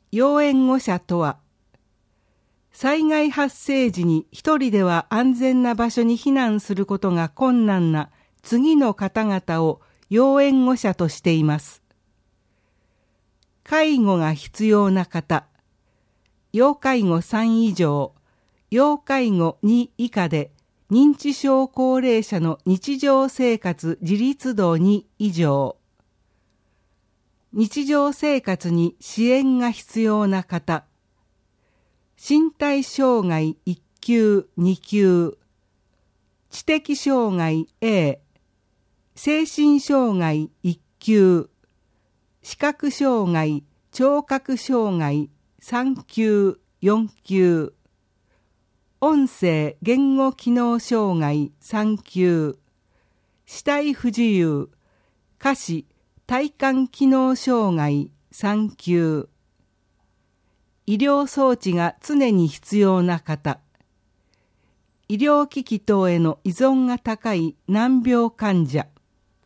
要援護者とは、災害発生時に一人では安全な場所に避難することが困難な次の方々を要援護者としています。介護が必要な方、要介護3以上、要介護2以下で認知症高齢者の日常生活自立度2以上、日常生活に支援が必要な方、身体障害1級2級、知的障害 A、精神障害1級、視覚障害、聴覚障害3級4級、音声言語機能障害3級、肢体不自由、下肢体幹機能障害3級、医療装置が常に必要な方、医療機器等への依存が高い難病患者、